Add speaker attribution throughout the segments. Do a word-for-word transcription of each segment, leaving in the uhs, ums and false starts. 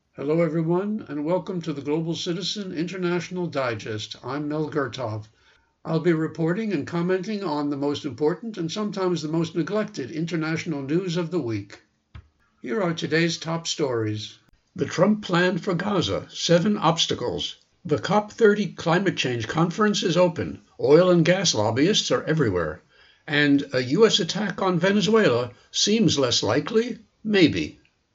Speaker 1: Hello, everyone, and welcome to the Global Citizen International Digest. I'm Mel Gertov. I'll be reporting and commenting on the most important and sometimes the most neglected international news of the week. Here are today's top stories. The Trump plan for Gaza, seven obstacles. The COP thirty climate change conference is open. Oil and gas lobbyists are everywhere. And a U S attack on Venezuela seems less likely? Maybe.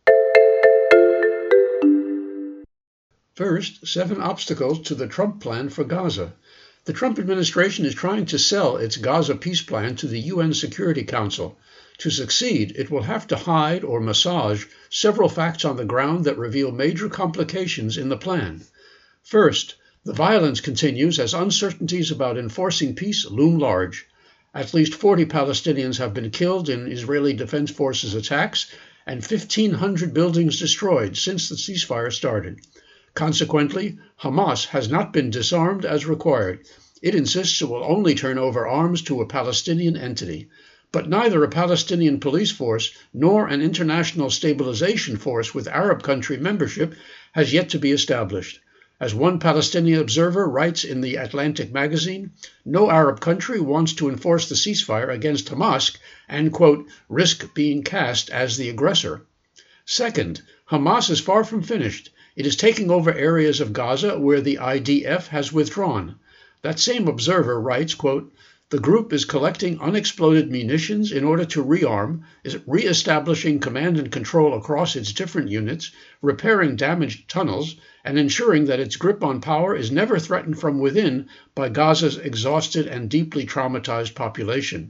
Speaker 1: First, seven obstacles to the Trump plan for Gaza. The Trump administration is trying to sell its Gaza peace plan to the U N Security Council. To succeed, it will have to hide or massage several facts on the ground that reveal major complications in the plan. First, the violence continues as uncertainties about enforcing peace loom large. At least forty Palestinians have been killed in Israeli Defense Forces attacks and fifteen hundred buildings destroyed since the ceasefire started. Consequently, Hamas has not been disarmed as required. It insists it will only turn over arms to a Palestinian entity. But neither a Palestinian police force nor an international stabilization force with Arab country membership has yet to be established. As one Palestinian observer writes in the Atlantic magazine, no Arab country wants to enforce the ceasefire against Hamas and, quote, risk being cast as the aggressor. Second, Hamas is far from finished. It is taking over areas of Gaza where the I D F has withdrawn. That same observer writes, quote, the group is collecting unexploded munitions in order to rearm, is re-establishing command and control across its different units, repairing damaged tunnels, and ensuring that its grip on power is never threatened from within by Gaza's exhausted and deeply traumatized population.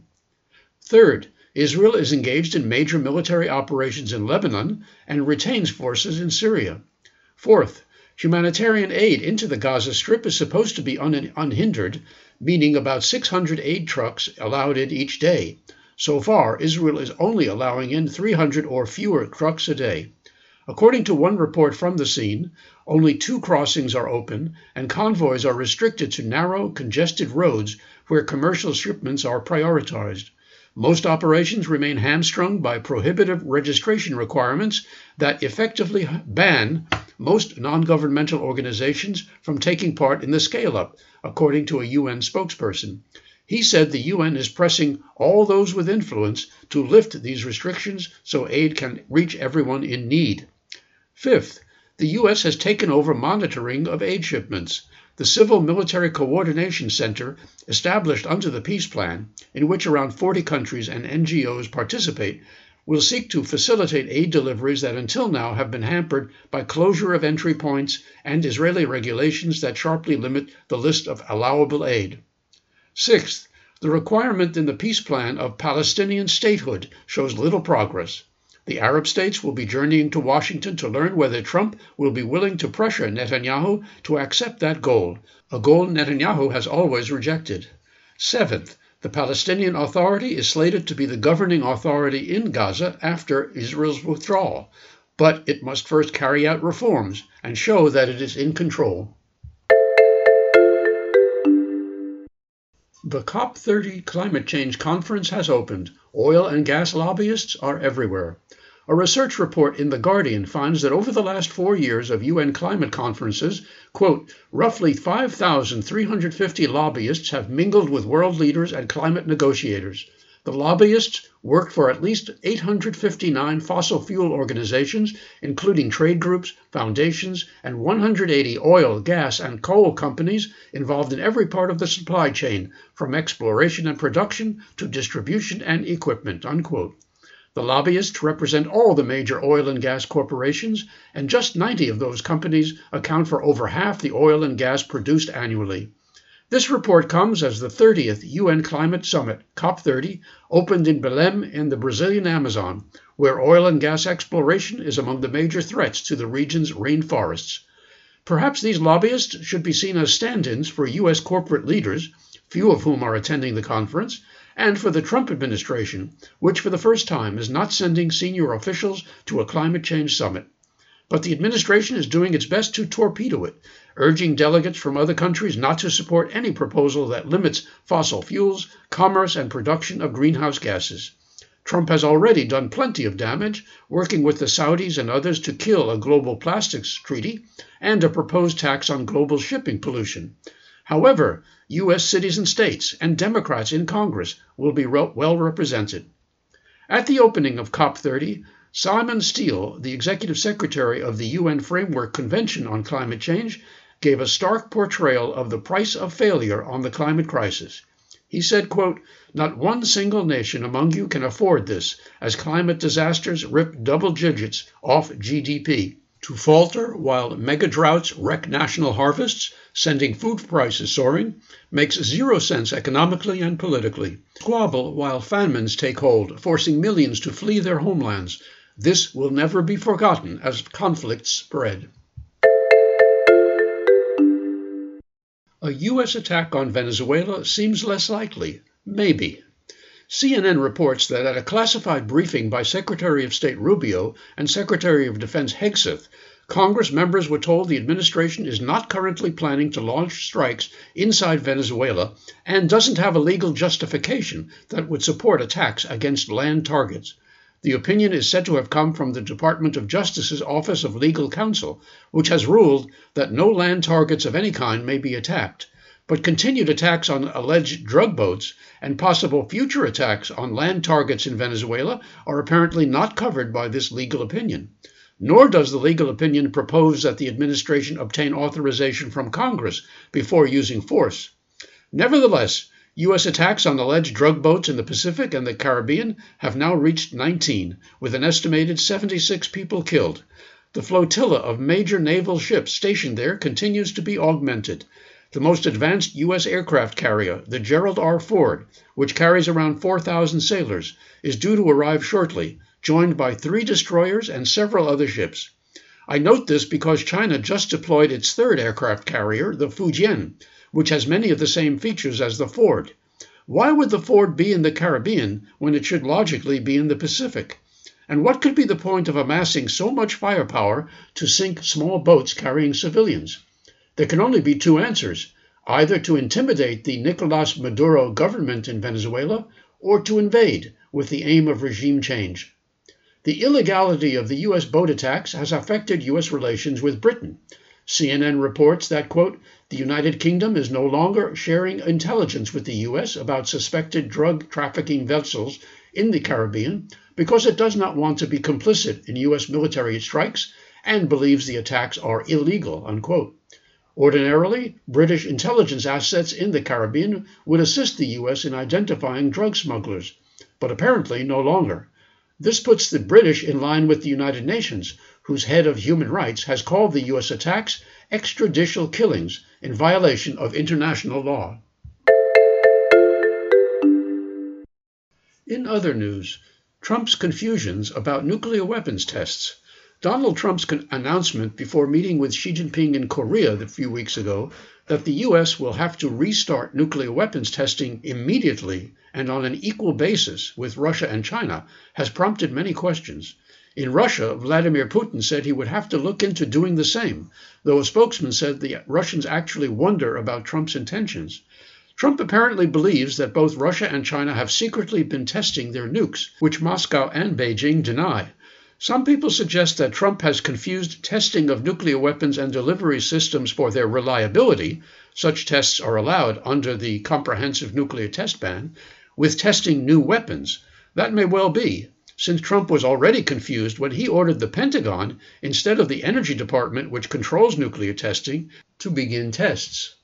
Speaker 1: Third, Israel is engaged in major military operations in Lebanon and retains forces in Syria. Fourth, humanitarian aid into the Gaza Strip is supposed to be un- unhindered, meaning about six hundred aid trucks allowed in each day. So far, Israel is only allowing in three hundred or fewer trucks a day. According to one report from the scene, only two crossings are open, and convoys are restricted to narrow, congested roads where commercial shipments are prioritized. Most operations remain hamstrung by prohibitive registration requirements that effectively ban most non-governmental organizations from taking part in the scale-up, according to a U N spokesperson. He said the U N is pressing all those with influence to lift these restrictions so aid can reach everyone in need. Fifth, the U S has taken over monitoring of aid shipments. The Civil Military Coordination Center, established under the peace plan, in which around forty countries and N G Os participate, will seek to facilitate aid deliveries that until now have been hampered by closure of entry points and Israeli regulations that sharply limit the list of allowable aid. Sixth, the requirement in the peace plan of Palestinian statehood shows little progress. The Arab states will be journeying to Washington to learn whether Trump will be willing to pressure Netanyahu to accept that goal, a goal Netanyahu has always rejected. Seventh, the Palestinian Authority is slated to be the governing authority in Gaza after Israel's withdrawal, but it must first carry out reforms and show that it is in control. The COP thirty climate change conference has opened. Oil and gas lobbyists are everywhere. A research report in The Guardian finds that over the last four years of U N climate conferences, quote, roughly five thousand three hundred fifty lobbyists have mingled with world leaders and climate negotiators. The lobbyists worked for at least eight hundred fifty-nine fossil fuel organizations, including trade groups, foundations, and one hundred eighty oil, gas, and coal companies involved in every part of the supply chain, from exploration and production to distribution and equipment, unquote. The lobbyists represent all the major oil and gas corporations, and just ninety of those companies account for over half the oil and gas produced annually. This report comes as the thirtieth U N Climate Summit, COP thirty, opened in Belém in the Brazilian Amazon, where oil and gas exploration is among the major threats to the region's rainforests. Perhaps these lobbyists should be seen as stand-ins for U S corporate leaders, few of whom are attending the conference, and for the Trump administration, which for the first time is not sending senior officials to a climate change summit. But the administration is doing its best to torpedo it, urging delegates from other countries not to support any proposal that limits fossil fuels, commerce, and production of greenhouse gases. Trump has already done plenty of damage, working with the Saudis and others to kill a global plastics treaty and a proposed tax on global shipping pollution. However, U S cities and states and Democrats in Congress will be well represented. At the opening of COP thirty, Simon Steele, the Executive Secretary of the U N Framework Convention on Climate Change, gave a stark portrayal of the price of failure on the climate crisis. He said, quote, "Not one single nation among you can afford this, as climate disasters rip double digits off G D P. To falter while mega droughts wreck national harvests, sending food prices soaring, makes zero sense economically and politically. Squabble while famines take hold, forcing millions to flee their homelands. This will never be forgotten as conflicts spread." A U S attack on Venezuela seems less likely. Maybe. C N N reports that at a classified briefing by Secretary of State Rubio and Secretary of Defense Hegseth, Congress members were told the administration is not currently planning to launch strikes inside Venezuela and doesn't have a legal justification that would support attacks against land targets. The opinion is said to have come from the Department of Justice's Office of Legal Counsel, which has ruled that no land targets of any kind may be attacked. But continued attacks on alleged drug boats and possible future attacks on land targets in Venezuela are apparently not covered by this legal opinion. Nor does the legal opinion propose that the administration obtain authorization from Congress before using force. Nevertheless, U S attacks on alleged drug boats in the Pacific and the Caribbean have now reached nineteen, with an estimated seventy-six people killed. The flotilla of major naval ships stationed there continues to be augmented. The most advanced U S aircraft carrier, the Gerald R. Ford, which carries around four thousand sailors, is due to arrive shortly, joined by three destroyers and several other ships. I note this because China just deployed its third aircraft carrier, the Fujian, which has many of the same features as the Ford. Why would the Ford be in the Caribbean when it should logically be in the Pacific? And what could be the point of amassing so much firepower to sink small boats carrying civilians? There can only be two answers, either to intimidate the Nicolas Maduro government in Venezuela or to invade with the aim of regime change. The illegality of the U S boat attacks has affected U S relations with Britain. C N N reports that, quote, "The United Kingdom is no longer sharing intelligence with the U S about suspected drug trafficking vessels in the Caribbean because it does not want to be complicit in U S military strikes and believes the attacks are illegal," unquote. Ordinarily, British intelligence assets in the Caribbean would assist the U S in identifying drug smugglers, but apparently no longer. This puts the British in line with the United Nations, whose head of human rights has called the U S attacks extrajudicial killings in violation of international law. In other news, Trump's confusions about nuclear weapons tests. Donald Trump's announcement before meeting with Xi Jinping in Korea a few weeks ago that the U S will have to restart nuclear weapons testing immediately and on an equal basis with Russia and China has prompted many questions. In Russia, Vladimir Putin said he would have to look into doing the same, though a spokesman said the Russians actually wonder about Trump's intentions. Trump apparently believes that both Russia and China have secretly been testing their nukes, which Moscow and Beijing deny. Some people suggest that Trump has confused testing of nuclear weapons and delivery systems for their reliability — such tests are allowed under the Comprehensive Nuclear Test Ban — with testing new weapons. That may well be, since Trump was already confused when he ordered the Pentagon, instead of the Energy Department, which controls nuclear testing, to begin tests.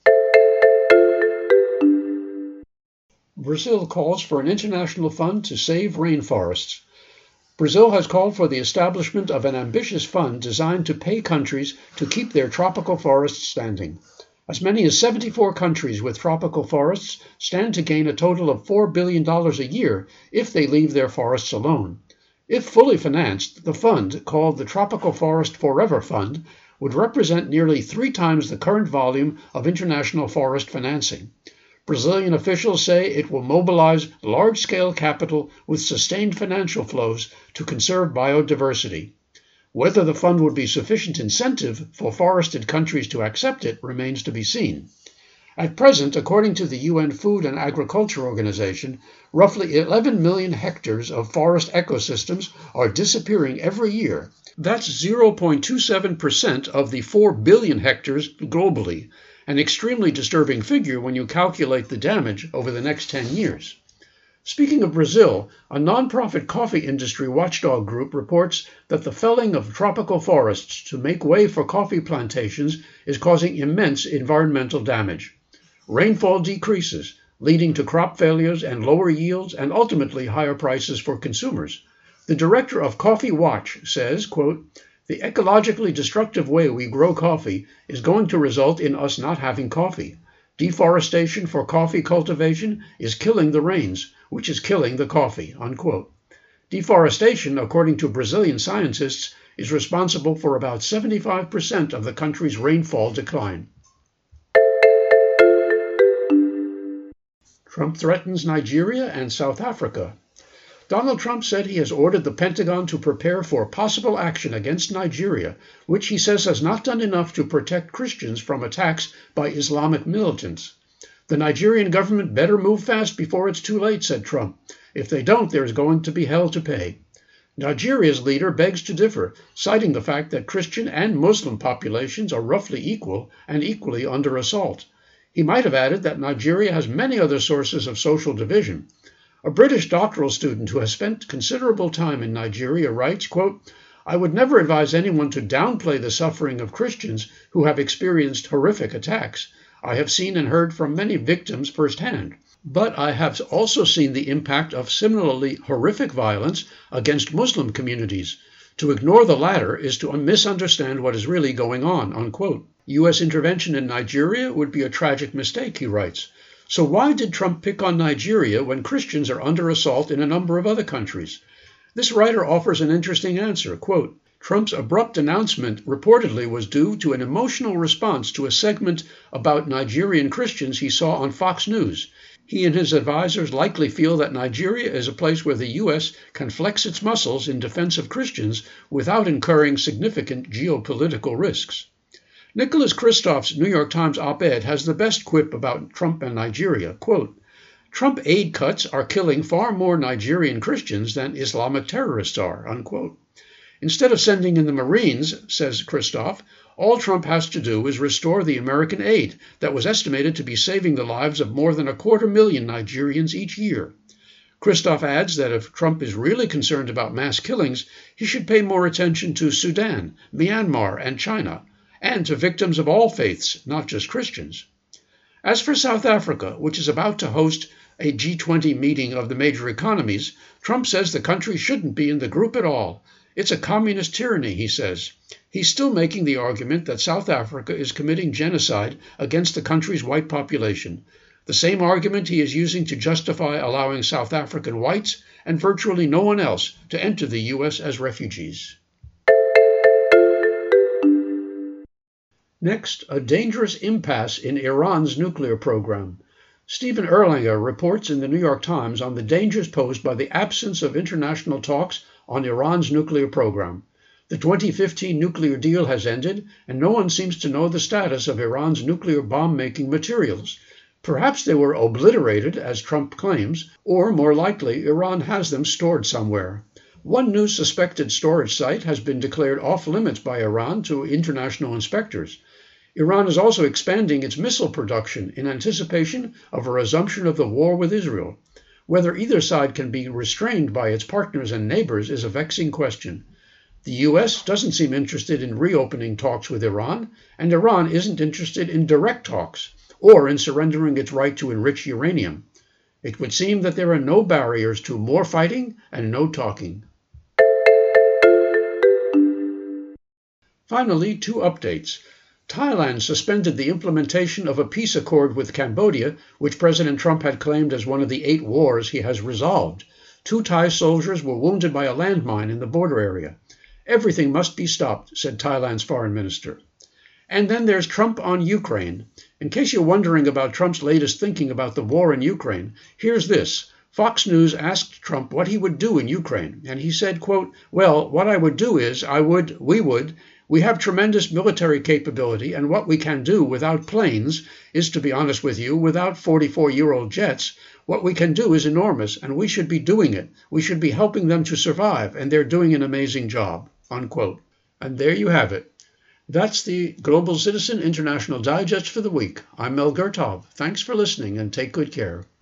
Speaker 1: Brazil calls for an international fund to save rainforests. Brazil has called for the establishment of an ambitious fund designed to pay countries to keep their tropical forests standing. As many as seventy-four countries with tropical forests stand to gain a total of four billion dollars a year if they leave their forests alone. If fully financed, the fund, called the Tropical Forest Forever Fund, would represent nearly three times the current volume of international forest financing. Brazilian officials say it will mobilize large-scale capital with sustained financial flows to conserve biodiversity. Whether the fund would be sufficient incentive for forested countries to accept it remains to be seen. At present, according to the U N Food and Agriculture Organization, roughly eleven million hectares of forest ecosystems are disappearing every year. That's zero point two seven percent of the four billion hectares globally, an extremely disturbing figure when you calculate the damage over the next ten years. Speaking of Brazil, a non-profit coffee industry watchdog group reports that the felling of tropical forests to make way for coffee plantations is causing immense environmental damage. Rainfall decreases, leading to crop failures and lower yields and ultimately higher prices for consumers. The director of Coffee Watch says, quote, "The ecologically destructive way we grow coffee is going to result in us not having coffee. Deforestation for coffee cultivation is killing the rains, which is killing the coffee," unquote. Deforestation, according to Brazilian scientists, is responsible for about seventy-five percent of the country's rainfall decline. Trump threatens Nigeria and South Africa. Donald Trump said he has ordered the Pentagon to prepare for possible action against Nigeria, which he says has not done enough to protect Christians from attacks by Islamic militants. The Nigerian government better move fast before it's too late, said Trump. If they don't, there's going to be hell to pay. Nigeria's leader begs to differ, citing the fact that Christian and Muslim populations are roughly equal and equally under assault. He might have added that Nigeria has many other sources of social division. A British doctoral student who has spent considerable time in Nigeria writes, quote, "I would never advise anyone to downplay the suffering of Christians who have experienced horrific attacks. I have seen and heard from many victims firsthand. But I have also seen the impact of similarly horrific violence against Muslim communities. To ignore the latter is to misunderstand what is really going on," unquote. U S intervention in Nigeria would be a tragic mistake, he writes. So why did Trump pick on Nigeria when Christians are under assault in a number of other countries? This writer offers an interesting answer. Quote, "Trump's abrupt announcement reportedly was due to an emotional response to a segment about Nigerian Christians he saw on Fox News. He and his advisors likely feel that Nigeria is a place where the U S can flex its muscles in defense of Christians without incurring significant geopolitical risks." Nicholas Kristof's New York Times op-ed has the best quip about Trump and Nigeria. Quote, "Trump aid cuts are killing far more Nigerian Christians than Islamic terrorists are," unquote. Instead of sending in the Marines, says Kristof, all Trump has to do is restore the American aid that was estimated to be saving the lives of more than a quarter million Nigerians each year. Kristof adds that if Trump is really concerned about mass killings, he should pay more attention to Sudan, Myanmar, and China, and to victims of all faiths, not just Christians. As for South Africa, which is about to host a G twenty meeting of the major economies, Trump says the country shouldn't be in the group at all. It's a communist tyranny, he says. He's still making the argument that South Africa is committing genocide against the country's white population, the same argument he is using to justify allowing South African whites and virtually no one else to enter the U S as refugees. Next, a dangerous impasse in Iran's nuclear program. Stephen Erlanger reports in the New York Times on the dangers posed by the absence of international talks on Iran's nuclear program. The twenty fifteen nuclear deal has ended, and no one seems to know the status of Iran's nuclear bomb-making materials. Perhaps they were obliterated, as Trump claims, or more likely, Iran has them stored somewhere. One new suspected storage site has been declared off-limits by Iran to international inspectors. Iran is also expanding its missile production in anticipation of a resumption of the war with Israel. Whether either side can be restrained by its partners and neighbors is a vexing question. The U S doesn't seem interested in reopening talks with Iran, and Iran isn't interested in direct talks or in surrendering its right to enrich uranium. It would seem that there are no barriers to more fighting and no talking. Finally, two updates. Thailand suspended the implementation of a peace accord with Cambodia, which President Trump had claimed as one of the eight wars he has resolved. Two Thai soldiers were wounded by a landmine in the border area. Everything must be stopped, said Thailand's foreign minister. And then there's Trump on Ukraine. In case you're wondering about Trump's latest thinking about the war in Ukraine, here's this. Fox News asked Trump what he would do in Ukraine, and he said, quote, "Well, what I would do is, I would, we would, We have tremendous military capability, and what we can do without planes is, to be honest with you, without forty-four-year-old jets, what we can do is enormous, and we should be doing it. We should be helping them to survive, and they're doing an amazing job, unquote. And there you have it. That's the Global Citizen International Digest for the week. I'm Mel Gertov. Thanks for listening, and take good care.